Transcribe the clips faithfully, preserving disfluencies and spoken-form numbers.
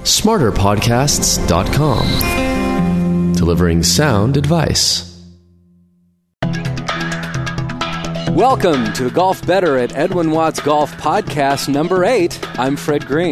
smarter podcasts dot com, delivering sound advice. Welcome to the Golf Better at Edwin Watts Golf Podcast number eight. I'm Fred Green.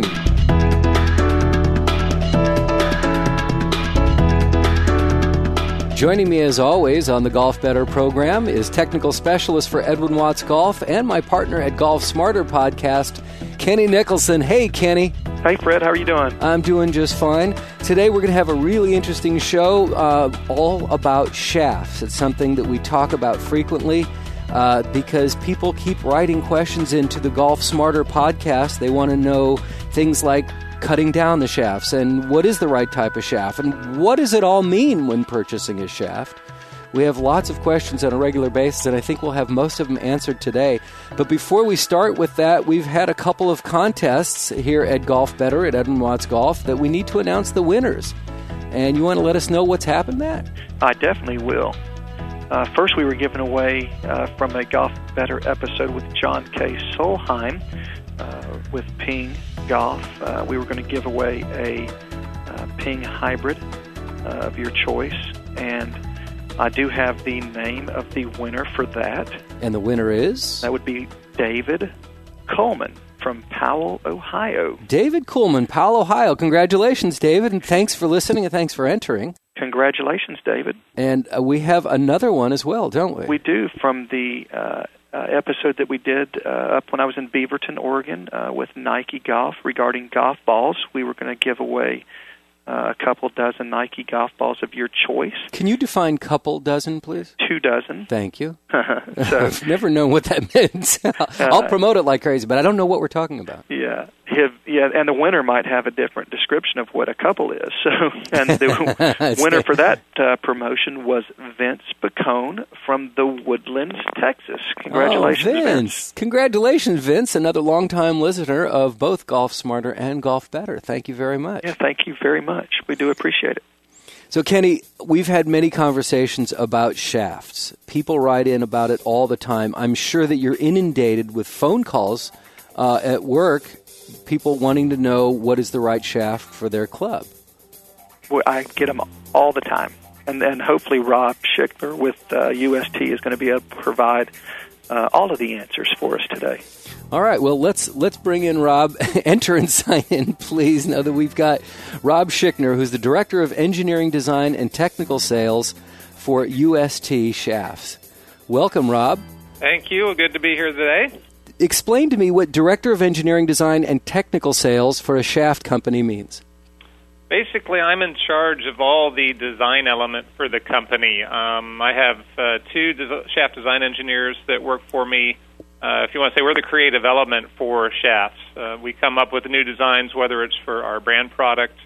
Joining me as always on the Golf Better program is technical specialist for Edwin Watts Golf and my partner at Golf Smarter Podcast, Kenny Nicholson. Hey, Kenny. Hey, Fred. How are you doing? I'm doing just fine. Today we're going to have a really interesting show uh, all about shafts. It's something that we talk about frequently uh, because people keep writing questions into the Golf Smarter Podcast. They want to know things like cutting down the shafts and what is the right type of shaft and what does it all mean when purchasing a shaft. We have lots of questions on a regular basis, and I think we'll have most of them answered today. But before we start with that, we've had a couple of contests here at Golf Better at Edwin Watts Golf that we need to announce the winners. And you want to let us know what's happened, Matt? I definitely will. Uh, first, we were giving away uh, from a Golf Better episode with John K. Solheim uh, with Ping Golf. Uh, we were going to give away a uh, Ping hybrid uh, of your choice, and I do have the name of the winner for that. And the winner is? That would be David Coleman from Powell, Ohio. David Coleman, Powell, Ohio. Congratulations, David, and thanks for listening and thanks for entering. Congratulations, David. And uh, we have another one as well, don't we? We do, from the uh, uh, episode that we did uh, up when I was in Beaverton, Oregon, uh, with Nike Golf regarding golf balls. We were going to give away Uh, a couple dozen Nike golf balls of your choice. Can you define couple dozen, please? Two dozen. Thank you. so, I've never known what that meant. I'll uh, promote it like crazy, but I don't know what we're talking about. Yeah, His, yeah, and the winner might have a different description of what a couple is. So, and the winner for that uh, promotion was Vince Bacone from the Woodlands, Texas. Congratulations, oh, Vince. Vince. Congratulations, Vince, another longtime listener of both Golf Smarter and Golf Better. Thank you very much. Yeah, thank you very much. We do appreciate it. So, Kenny, we've had many conversations about shafts. People write in about it all the time. I'm sure that you're inundated with phone calls uh, at work, people wanting to know what is the right shaft for their club. Well, I get them all the time. And then hopefully Rob Schickler with uh, U S T is going to be able to provide uh, all of the answers for us today. All right, well, let's let's bring in Rob. Enter and sign in, please. Now that we've got Rob Schickner, who's the Director of Engineering Design and Technical Sales for U S T Shafts. Welcome, Rob. Thank you. Good to be here today. Explain to me what Director of Engineering Design and Technical Sales for a shaft company means. Basically, I'm in charge of all the design element for the company. Um, I have uh, two des- shaft design engineers that work for me. Uh, if you want to say, we're the creative element for shafts. Uh, we come up with new designs, whether it's for our brand product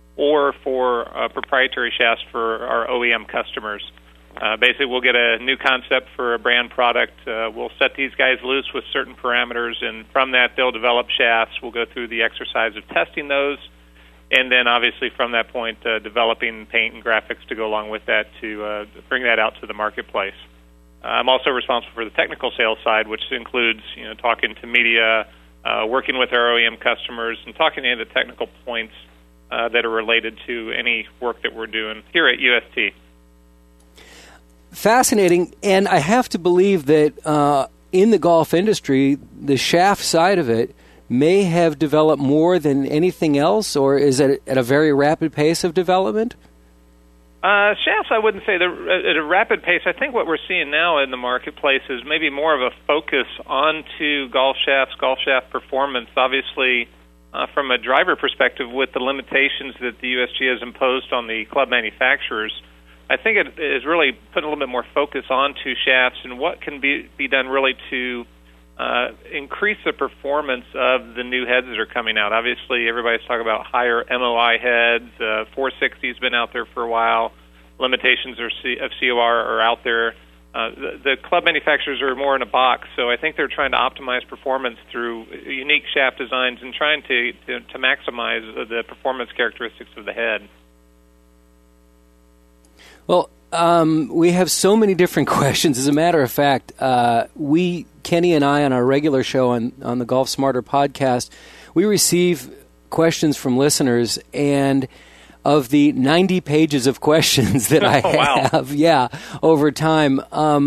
or for uh, proprietary shafts for our O E M customers. Uh, basically, we'll get a new concept for a brand product. Uh, we'll set these guys loose with certain parameters, and from that, they'll develop shafts. We'll go through the exercise of testing those, and then, obviously, from that point, uh, developing paint and graphics to go along with that to uh, bring that out to the marketplace. I'm also responsible for the technical sales side, which includes, you know, talking to media, uh, working with our O E M customers, and talking to any of the technical points uh, that are related to any work that we're doing here at U S T. Fascinating, and I have to believe that uh, in the golf industry, the shaft side of it may have developed more than anything else, or is it at a very rapid pace of development? Uh, shafts, I wouldn't say they're at a rapid pace. I think what we're seeing now in the marketplace is maybe more of a focus onto golf shafts, golf shaft performance. Obviously, uh, from a driver perspective, with the limitations that the U S G has imposed on the club manufacturers, I think it is really putting a little bit more focus onto shafts and what can be, be done really to uh, increase the performance of the new heads that are coming out. Obviously, everybody's talking about higher M O I heads. Uh, four sixty has been out there for a while. Limitations of C O R are out there. Uh, the, the club manufacturers are more in a box, so I think they're trying to optimize performance through unique shaft designs and trying to, to, to maximize the performance characteristics of the head. Well, um, we have so many different questions. As a matter of fact, uh, we, Kenny and I, on our regular show on, on the Golf Smarter podcast, we receive questions from listeners, and of the ninety pages of questions that I oh, wow. have, yeah, over time, um,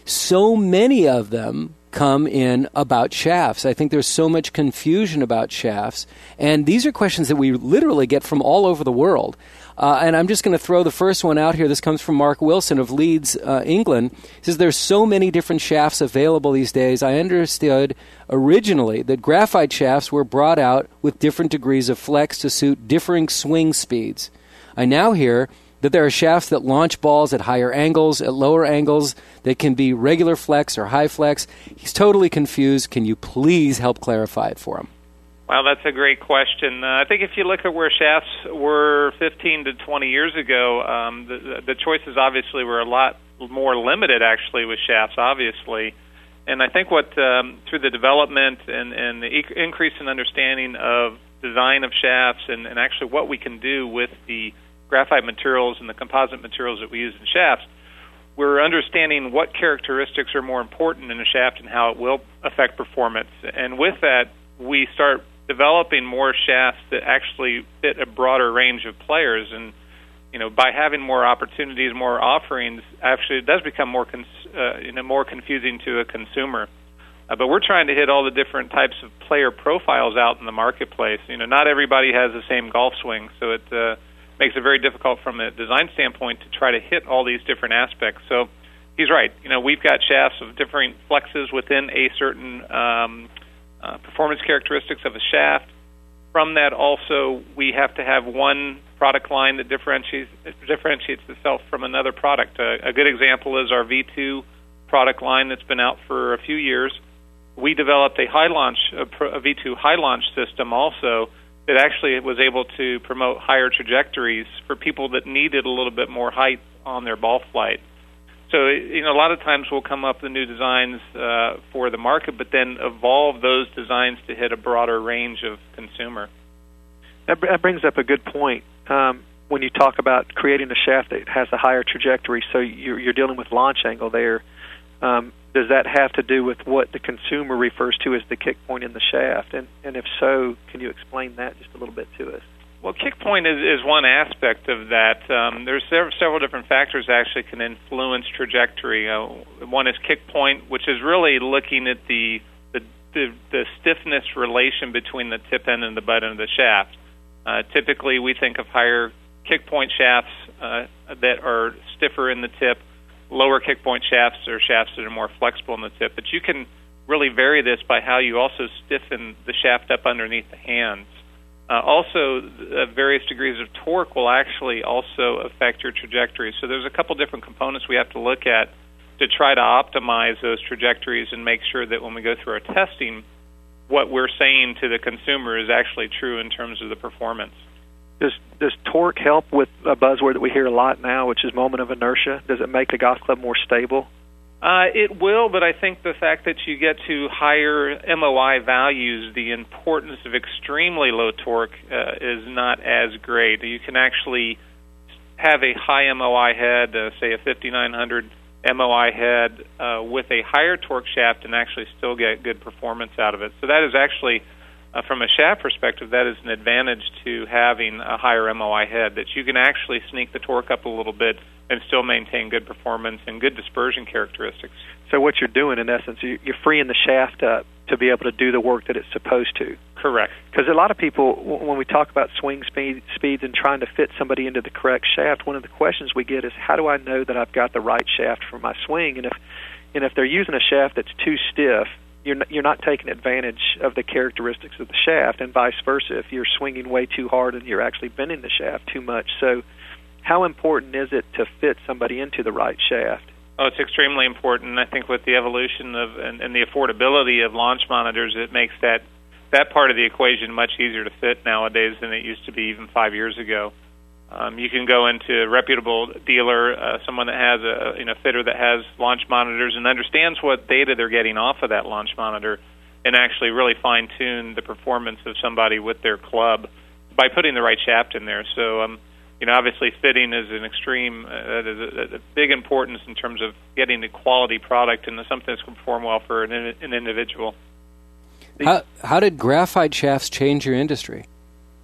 so many of them come in about shafts. I think there's so much confusion about shafts, and these are questions that we literally get from all over the world. Uh, and I'm just going to throw the first one out here. This comes from Mark Wilson of Leeds, uh, England. He says, there's so many different shafts available these days. I understood originally that graphite shafts were brought out with different degrees of flex to suit differing swing speeds. I now hear that there are shafts that launch balls at higher angles, at lower angles, that can be regular flex or high flex. He's totally confused. Can you please help clarify it for him? Well, that's a great question. Uh, I think if you look at where shafts were fifteen to twenty years ago, um, the, the choices obviously were a lot more limited, actually, with shafts, obviously. And I think what, um, through the development and, and the e- increase in understanding of design of shafts and, and actually what we can do with the graphite materials and the composite materials that we use in shafts, we're understanding what characteristics are more important in a shaft and how it will affect performance. And with that, we start developing more shafts that actually fit a broader range of players. And, you know, by having more opportunities, more offerings, actually it does become more cons- uh, you know, more confusing to a consumer. Uh, but we're trying to hit all the different types of player profiles out in the marketplace. You know, not everybody has the same golf swing, so it uh, makes it very difficult from a design standpoint to try to hit all these different aspects. So he's right. You know, we've got shafts of different flexes within a certain um, uh, performance characteristics of a shaft. From that, also, we have to have one product line that differentiates differentiates itself from another product. Uh, a good example is our V two product line that's been out for a few years. We developed a high launch, a, a V two high launch system also that actually was able to promote higher trajectories for people that needed a little bit more height on their ball flight. So, you know, a lot of times we'll come up with new designs uh, for the market, but then evolve those designs to hit a broader range of consumer. That, that brings up a good point. Um, when you talk about creating a shaft that has a higher trajectory, so you're, you're dealing with launch angle there, um, does that have to do with what the consumer refers to as the kick point in the shaft? And, and if so, can you explain that just a little bit to us? Well, kick point is, is one aspect of that. Um, there's several different factors that actually can influence trajectory. Uh, one is kick point, which is really looking at the, the the the stiffness relation between the tip end and the butt end of the shaft. Uh, typically, we think of higher kick point shafts uh, that are stiffer in the tip. Lower kick point shafts are shafts that are more flexible in the tip. But you can really vary this by how you also stiffen the shaft up underneath the hands. Uh, also, uh, various degrees of torque will actually also affect your trajectory. So there's a couple different components we have to look at to try to optimize those trajectories and make sure that when we go through our testing, what we're saying to the consumer is actually true in terms of the performance. Does does torque help with a buzzword that we hear a lot now, which is moment of inertia? Does it make the golf club more stable? Uh, it will, but I think the fact that you get to higher M O I values, the importance of extremely low torque uh, is not as great. You can actually have a high M O I head, uh, say a fifty-nine hundred M O I head, uh, with a higher torque shaft and actually still get good performance out of it. So that is actually, uh, from a shaft perspective, that is an advantage to having a higher M O I head, that you can actually sneak the torque up a little bit and still maintain good performance and good dispersion characteristics. So what you're doing, in essence, you're freeing the shaft up to be able to do the work that it's supposed to. Correct. Because a lot of people, when we talk about swing speed, speeds and trying to fit somebody into the correct shaft, one of the questions we get is, how do I know that I've got the right shaft for my swing? And if and if they're using a shaft that's too stiff, you're not, you're not taking advantage of the characteristics of the shaft, and vice versa if you're swinging way too hard and you're actually bending the shaft too much. So how important is it to fit somebody into the right shaft? Oh, it's extremely important. I think with the evolution of and, and the affordability of launch monitors, it makes that that part of the equation much easier to fit nowadays than it used to be even five years ago. Um, you can go into a reputable dealer, uh, someone that has a you know fitter that has launch monitors and understands what data they're getting off of that launch monitor, and actually really fine tune the performance of somebody with their club by putting the right shaft in there. So. Um, You know, obviously, fitting is an extreme, uh, a, a big importance in terms of getting a quality product and something that's going to perform well for an, an individual. How, how did graphite shafts change your industry?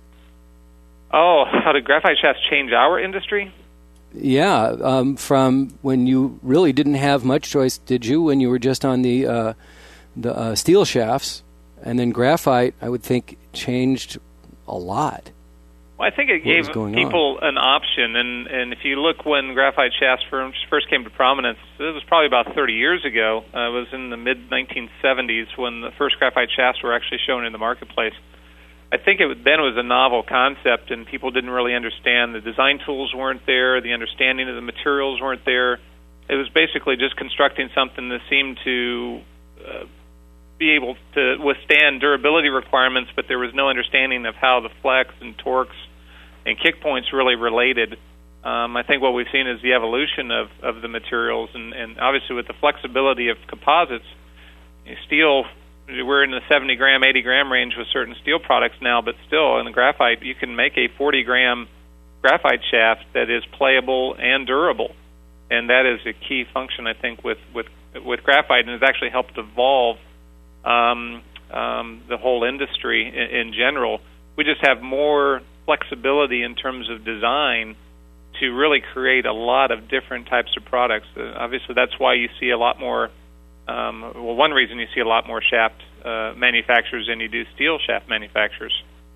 Oh, how did graphite shafts change our industry? Yeah, um, from when you really didn't have much choice, did you, when you were just on the uh, the uh, steel shafts, and then graphite, I would think, changed a lot. Well, I think it gave people on? an option, and, and if you look when graphite shafts first came to prominence, it was probably about thirty years ago. Uh, it was in the mid nineteen seventies when the first graphite shafts were actually shown in the marketplace. I think it then was a novel concept, and people didn't really understand. The design tools weren't there. The understanding of the materials weren't there. It was basically just constructing something that seemed to uh, be able to withstand durability requirements, but there was no understanding of how the flex and torques and kick points really related. Um, I think what we've seen is the evolution of, of the materials, and, and obviously with the flexibility of composites, you know, steel, we're in the seventy gram, eighty gram range with certain steel products now, but still in the graphite, you can make a forty gram graphite shaft that is playable and durable. And that is a key function, I think, with, with, with graphite, and has actually helped evolve um, um, the whole industry in, in general. We just have more flexibility in terms of design to really create a lot of different types of products. Uh, obviously, that's why you see a lot more Um, well, one reason you see a lot more shaft uh, manufacturers than you do steel shaft manufacturers.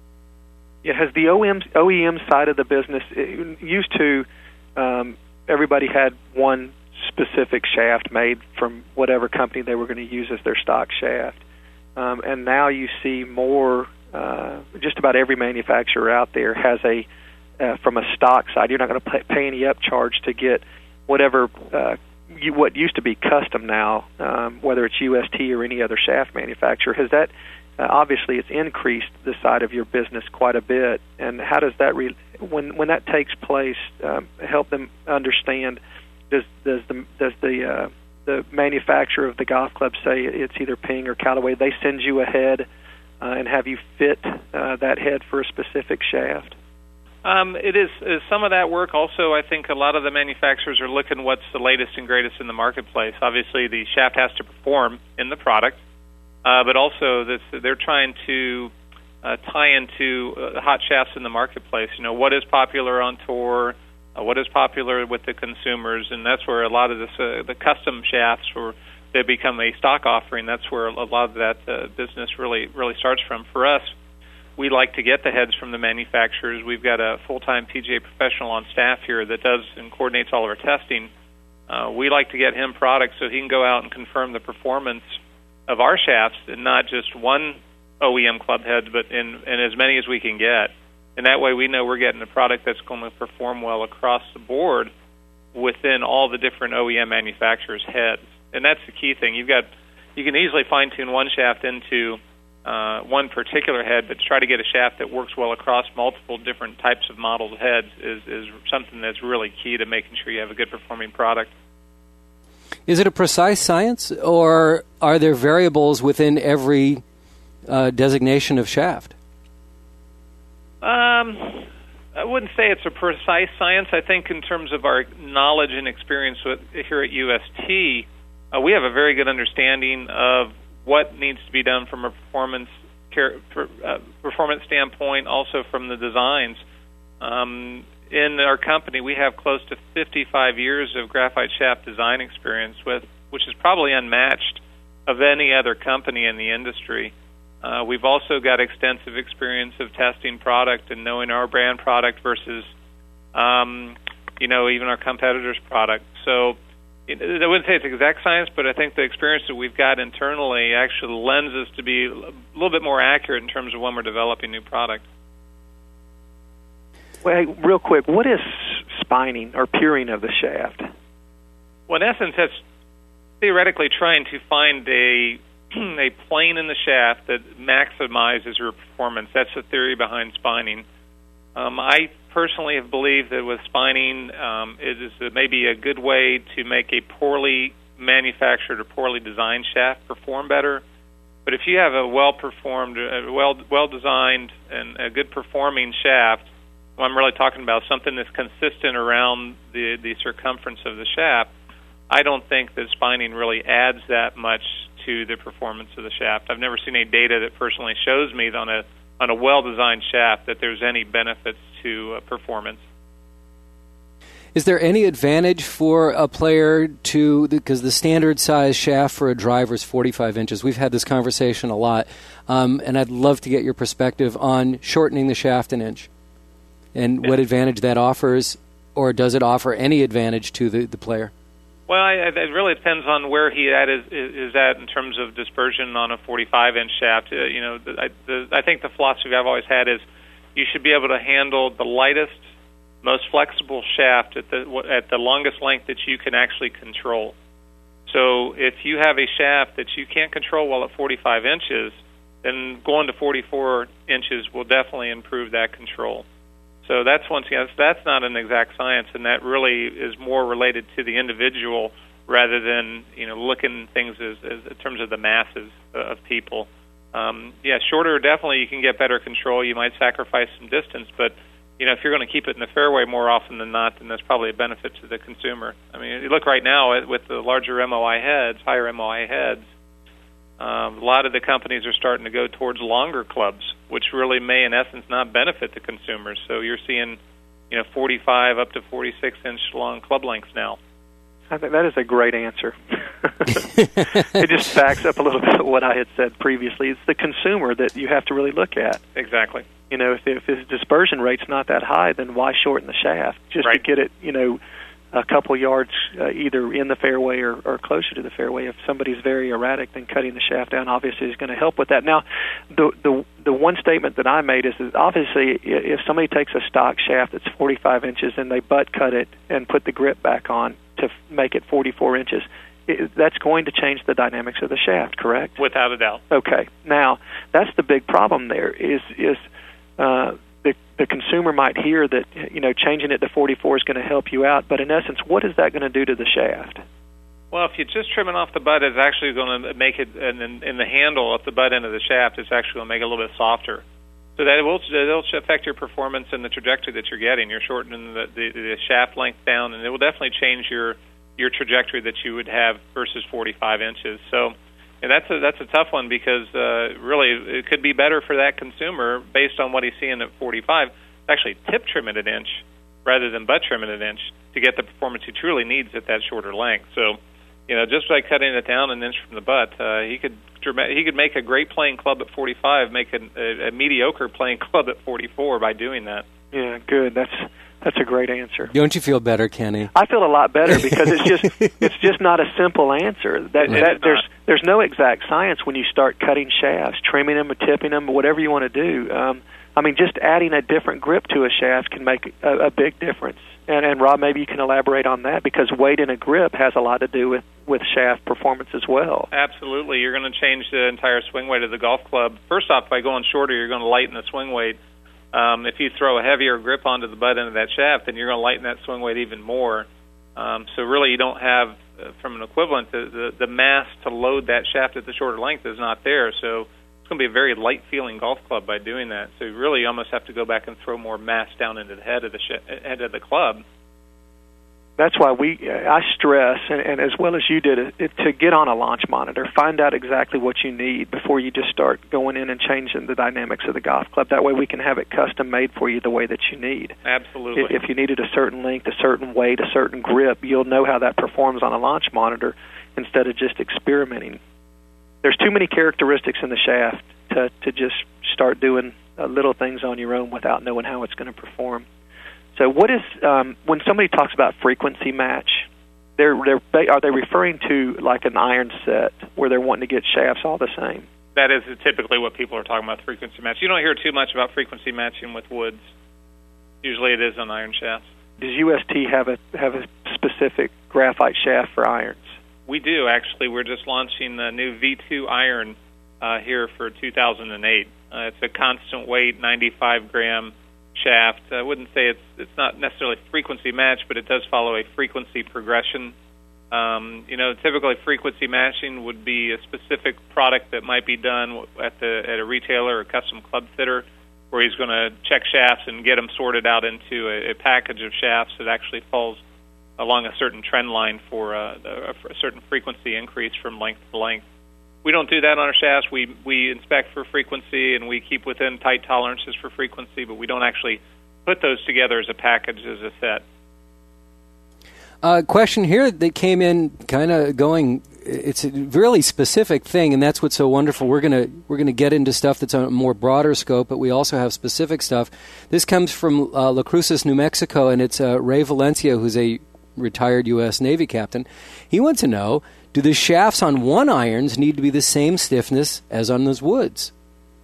Yeah, has the O E M side of the business, it used to, um, everybody had one specific shaft made from whatever company they were going to use as their stock shaft. Um, and now you see more, uh, just about every manufacturer out there has a, uh, from a stock side, you're not going to pay, pay any upcharge to get whatever uh You, what used to be custom now, um, whether it's U S T or any other shaft manufacturer. Has that, uh, obviously it's increased the side of your business quite a bit, and how does that, re- when when that takes place, um, help them understand, does does the, does the, uh, the manufacturer of the golf club say it's either Ping or Callaway, they send you a head uh, and have you fit uh, that head for a specific shaft? Um, it is, is some of that work. Also, I think a lot of the manufacturers are looking what's the latest and greatest in the marketplace. Obviously, the shaft has to perform in the product, uh, but also this, they're trying to uh, tie into uh, hot shafts in the marketplace. You know, what is popular on tour, uh, what is popular with the consumers, and that's where a lot of this, uh, the custom shafts, where they become a stock offering. That's where a lot of that uh, business really, really starts from. For us, we like to get the heads from the manufacturers. We've got a full-time P G A professional on staff here that does and coordinates all of our testing. Uh, we like to get him products so he can go out and confirm the performance of our shafts, and not just one O E M club head, but in, in as many as we can get. And that way we know we're getting a product that's going to perform well across the board within all the different O E M manufacturers' heads. And that's the key thing. You've got, you can easily fine-tune one shaft into Uh, one particular head, but to try to get a shaft that works well across multiple different types of modeled heads is, is something that's really key to making sure you have a good performing product. Is it a precise science, or are there variables within every uh, designation of shaft? Um, I wouldn't say it's a precise science. I think in terms of our knowledge and experience with, here at U S T, uh, we have a very good understanding of what needs to be done from a performance care, per, uh, performance standpoint, also from the designs. Um, in our company, we have close to fifty-five years of graphite shaft design experience, with which is probably unmatched of any other company in the industry. Uh, we've also got extensive experience of testing product and knowing our brand product versus, um, you know, even our competitors' product. So I wouldn't say it's exact science, but I think the experience that we've got internally actually lends us to be a little bit more accurate in terms of when we're developing new product. Well, hey, real quick, what is spining or puring of the shaft? Well, in essence, that's theoretically trying to find a a plane in the shaft that maximizes your performance. That's the theory behind spining. Um, I personally have believed that with spining, um, it is maybe a good way to make a poorly manufactured or poorly designed shaft perform better. But if you have a well-performed, a well well-designed, and a good-performing shaft, well, I'm really talking about something that's consistent around the, the circumference of the shaft, I don't think that spining really adds that much to the performance of the shaft. I've never seen any data that personally shows me that on a on a well-designed shaft that there's any benefits to uh, performance. Is there any advantage for a player to, because the standard size shaft for a driver is forty-five inches. We've had this conversation a lot, um, and I'd love to get your perspective on shortening the shaft an inch and yeah. what advantage that offers, or does it offer any advantage to the, the player? Well, I, it really depends on where he at is, is at in terms of dispersion on a forty-five inch shaft. Uh, you know, I, the, I think the philosophy I've always had is you should be able to handle the lightest, most flexible shaft at the at the longest length that you can actually control. So if you have a shaft that you can't control well at forty-five inches, then going to forty-four inches will definitely improve that control. So that's once again, that's not an exact science, and that really is more related to the individual rather than, you know, looking at things as, as in terms of the masses of people. Um, yeah, shorter, definitely you can get better control. You might sacrifice some distance, but you know, if you're going to keep it in the fairway more often than not, then that's probably a benefit to the consumer. I mean, you look right now at, with the larger M O I heads, higher M O I heads, um, a lot of the companies are starting to go towards longer clubs, which really may, in essence, not benefit the consumers. So you're seeing, you know, forty-five up to forty-six inch long club lengths now. I think that is a great answer. It just backs up a little bit of what I had said previously. It's the consumer that you have to really look at. Exactly. You know, if, if his dispersion rate's not that high, then why shorten the shaft? Just right. to get it, you know, a couple yards uh, either in the fairway or, or closer to the fairway. If somebody's very erratic, then cutting the shaft down obviously is going to help with that. Now, the the the one statement that I made is that obviously if somebody takes a stock shaft that's forty-five inches and they butt cut it and put the grip back on to f- make it forty-four inches, it, that's going to change the dynamics of the shaft, correct? Without a doubt. Okay. Now, that's the big problem there is is uh, the the consumer might hear that, you know, changing it to forty-four is going to help you out, but in essence, what is that going to do to the shaft? Well, if you're just trimming off the butt, it's actually going to make it, in, in the handle at the butt end of the shaft, it's actually going to make it a little bit softer. So that it will it'll affect your performance and the trajectory that you're getting. You're shortening the, the, the shaft length down, and it will definitely change your your trajectory that you would have versus forty-five inches. So and that's a that's a tough one because uh, really it could be better for that consumer based on what he's seeing at forty-five. Actually, tip trim it an inch rather than butt trim it an inch to get the performance he truly needs at that shorter length. So, you know, just by cutting it down an inch from the butt, uh, he could he could make a great playing club at forty-five, make a, a, a mediocre playing club at forty-four by doing that. Yeah, good. That's that's a great answer. Don't you feel better, Kenny? I feel a lot better because it's just it's just not a simple answer. That, yeah, that there's there's no exact science when you start cutting shafts, trimming them, or tipping them, or whatever you want to do. Um, I mean, just adding a different grip to a shaft can make a, a big difference. And, and Rob, maybe you can elaborate on that because weight in a grip has a lot to do with, with shaft performance as well. Absolutely. You're going to change the entire swing weight of the golf club. First off, by going shorter, you're going to lighten the swing weight. Um, if you throw a heavier grip onto the butt end of that shaft, then you're going to lighten that swing weight even more. Um, so really you don't have, uh, from an equivalent, the, the, the mass to load that shaft at the shorter length is not there. So it's going to be a very light-feeling golf club by doing that. So you really almost have to go back and throw more mass down into the head of the sh- head of the club. That's why we I stress, and, and as well as you did, it, it, to get on a launch monitor, find out exactly what you need before you just start going in and changing the dynamics of the golf club. That way we can have it custom made for you the way that you need. Absolutely. If, if you needed a certain length, a certain weight, a certain grip, you'll know how that performs on a launch monitor instead of just experimenting. There's too many characteristics in the shaft to, to just start doing uh, little things on your own without knowing how it's going to perform. So what is, um, when somebody talks about frequency match, they're, they're, are they referring to like an iron set where they're wanting to get shafts all the same? That is typically what people are talking about, frequency match. You don't hear too much about frequency matching with woods. Usually it is on iron shafts. Does U S T have a have a specific graphite shaft for irons? We do, actually. We're just launching the new V two iron uh, here for two thousand eight. Uh, it's a constant weight, ninety-five gram shaft. I wouldn't say it's it's not necessarily frequency match, but it does follow a frequency progression. Um, you know, typically frequency matching would be a specific product that might be done at the at a retailer or custom club fitter, where he's going to check shafts and get them sorted out into a, a package of shafts that actually falls along a certain trend line for a, a, a certain frequency increase from length to length. we don't do that on our shafts. We we inspect for frequency, and we keep within tight tolerances for frequency, but we don't actually put those together as a package, as a set. Uh, question here that came in kind of going, it's a really specific thing, and that's what's so wonderful. We're going to we're gonna get into stuff that's on a more broader scope, but we also have specific stuff. This comes from uh, La Cruces, New Mexico, and it's uh, Ray Valencia, who's a retired U S Navy captain. He wants to know, do the shafts on one irons need to be the same stiffness as on those woods?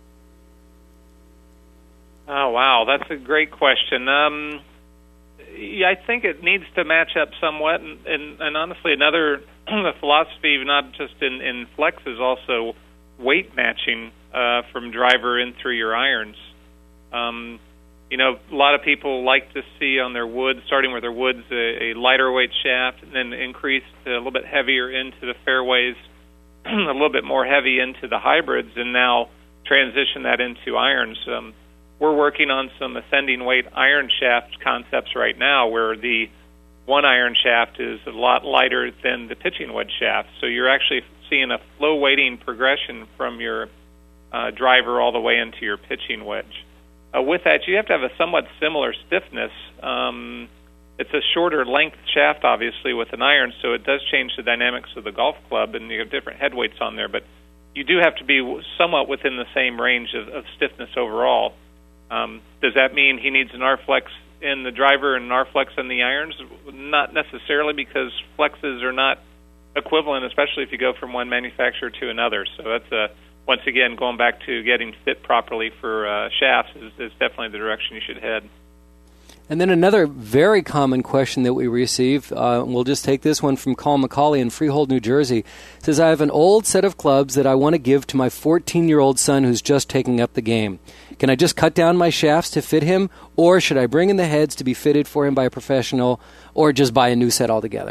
Oh, wow, that's a great question. Um, yeah, I think it needs to match up somewhat, and, and, and honestly, another philosophy, not just in, in flex, is also weight matching uh, from driver in through your irons. Um, you know, a lot of people like to see on their woods, starting with their woods, a, a lighter weight shaft, and then increase a little bit heavier into the fairways, a little bit more heavy into the hybrids, and now transition that into irons. Um, we're working on some ascending weight iron shaft concepts right now where the one iron shaft is a lot lighter than the pitching wedge shaft. So you're actually seeing a flow weighting progression from your uh, driver all the way into your pitching wedge. Uh, with that, you have to have a somewhat similar stiffness. Um, it's a shorter length shaft, obviously, with an iron, so it does change the dynamics of the golf club, and you have different head weights on there. But you do have to be somewhat within the same range of, of stiffness overall. Um, does that mean he needs an R-flex in the driver and an R-flex in the irons? Not necessarily, because flexes are not equivalent, especially if you go from one manufacturer to another. So that's a once again, going back to getting fit properly for uh, shafts is, is definitely the direction you should head. And then another very common question that we receive, uh, we'll just take this one from Carl McCauley in Freehold, New Jersey. It says, I have an old set of clubs that I want to give to my fourteen-year-old son who's just taking up the game. Can I just cut down my shafts to fit him, or should I bring in the heads to be fitted for him by a professional, or just buy a new set altogether?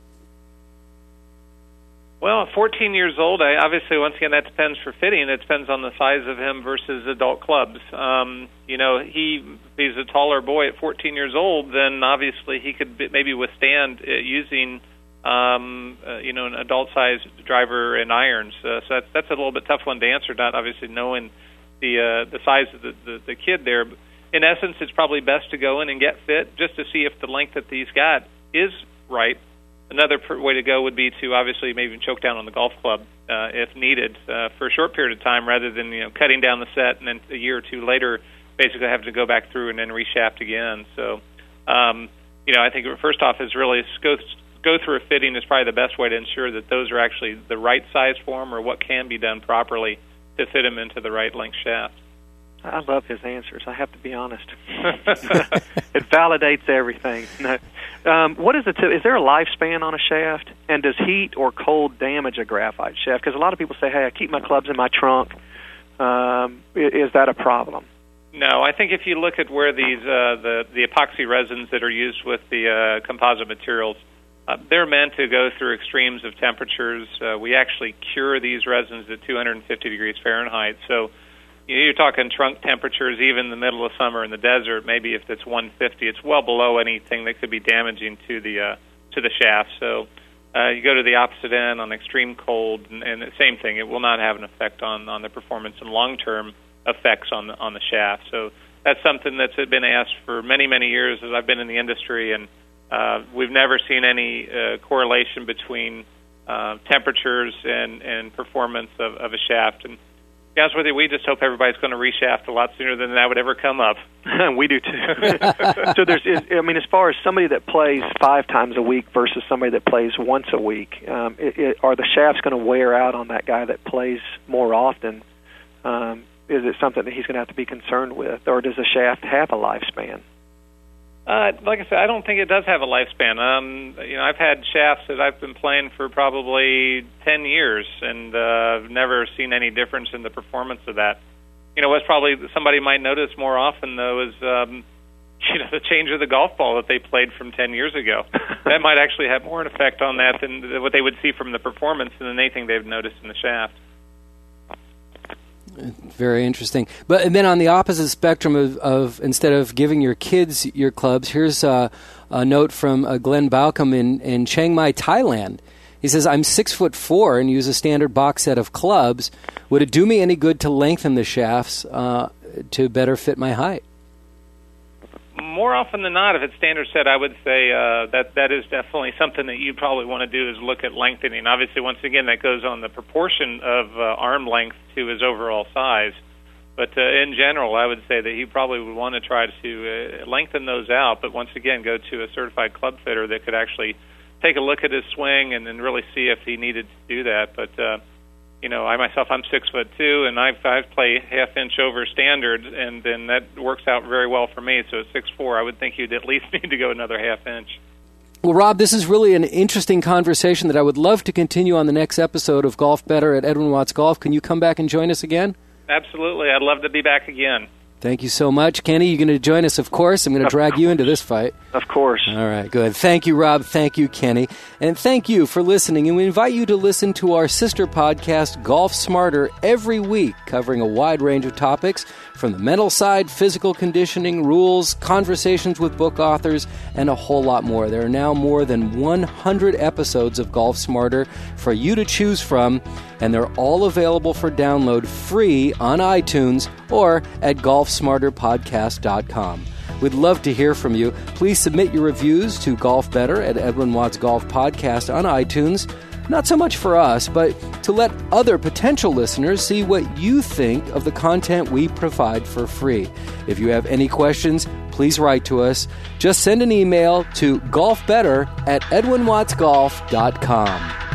Well, fourteen years old, I, obviously, once again, that depends for fitting. It depends on the size of him versus adult clubs. Um, you know, he he's a taller boy at fourteen years old, then obviously he could be, maybe withstand uh, using, um, uh, you know, an adult-sized driver and irons. Uh, so that's, that's a little bit tough one to answer, not obviously knowing the uh, the size of the, the, the kid there. But in essence, it's probably best to go in and get fit just to see if the length that he's got is right. Another way to go would be to obviously maybe choke down on the golf club uh, if needed uh, for a short period of time, rather than you know cutting down the set and then a year or two later basically having to go back through and then reshaft again. So, um, you know, I think first off is really go go through a fitting is probably the best way to ensure that those are actually the right size for him, or what can be done properly to fit him into the right length shaft. I love his answers, I have to be honest. It validates everything. No. Um, what is the t- is there a lifespan on a shaft? And does heat or cold damage a graphite shaft? Because a lot of people say, hey, I keep my clubs in my trunk. Um, is that a problem? No, I think if you look at where these uh, the, the epoxy resins that are used with the uh, composite materials, uh, they're meant to go through extremes of temperatures. Uh, we actually cure these resins at two hundred fifty degrees Fahrenheit. So you're talking trunk temperatures, even in the middle of summer in the desert. Maybe if it's one fifty, it's well below anything that could be damaging to the uh, to the shaft. So uh, you go to the opposite end on extreme cold, and, and the same thing. It will not have an effect on, on the performance and long-term effects on the on the shaft. So that's something that's been asked for many, many years as I've been in the industry, and uh, we've never seen any uh, correlation between uh, temperatures and, and performance of, of a shaft. And to be honest with you, we just hope everybody's going to reshaft a lot sooner than that would ever come up. We do too. So there's, I mean, as far as somebody that plays five times a week versus somebody that plays once a week, um, it, it, are the shafts going to wear out on that guy that plays more often? Um, is it something that he's going to have to be concerned with, or does a shaft have a lifespan? Uh, like I said, I don't think it does have a lifespan. Um, you know, I've had shafts that I've been playing for probably ten years, and uh, I've never seen any difference in the performance of that. You know, what's probably somebody might notice more often, though, is um, you know the change of the golf ball that they played from ten years ago. That might actually have more an effect on that than what they would see from the performance than anything they've noticed in the shaft. Very interesting. But and then on the opposite spectrum of, of instead of giving your kids your clubs, here's a, a note from uh, Glenn Balcom in, in Chiang Mai, Thailand. He says, I'm six foot four and use a standard box set of clubs. Would it do me any good to lengthen the shafts uh, to better fit my height? More often than not, if it's standard set, I would say uh, that that is definitely something that you probably want to do is look at lengthening. Obviously, once again, that goes on the proportion of uh, arm length to his overall size. But uh, in general, I would say that he probably would want to try to uh, lengthen those out. But once again, go to a certified club fitter that could actually take a look at his swing and then really see if he needed to do that. But uh, you know, I myself, I'm six foot two, and I I play half inch over standard, and then that works out very well for me. So at six four, I would think you'd at least need to go another half inch. Well, Rob, this is really an interesting conversation that I would love to continue on the next episode of Golf Better at Edwin Watts Golf. Can you come back and join us again? Absolutely. I'd love to be back again. Thank you so much. Kenny, you're going to join us, of course. I'm going to drag you into this fight. Of course. All right, good. Thank you, Rob. Thank you, Kenny. And thank you for listening. And we invite you to listen to our sister podcast, Golf Smarter, every week, covering a wide range of topics from the mental side, physical conditioning, rules, conversations with book authors, and a whole lot more. There are now more than one hundred episodes of Golf Smarter for you to choose from, and they're all available for download free on iTunes or at golf smarter podcast dot com. We'd love to hear from you. Please submit your reviews to Golf Better at Edwin Watts Golf Podcast on iTunes. Not so much for us, but to let other potential listeners see what you think of the content we provide for free. If you have any questions, please write to us. Just send an email to golfbetter at edwin watts golf dot com.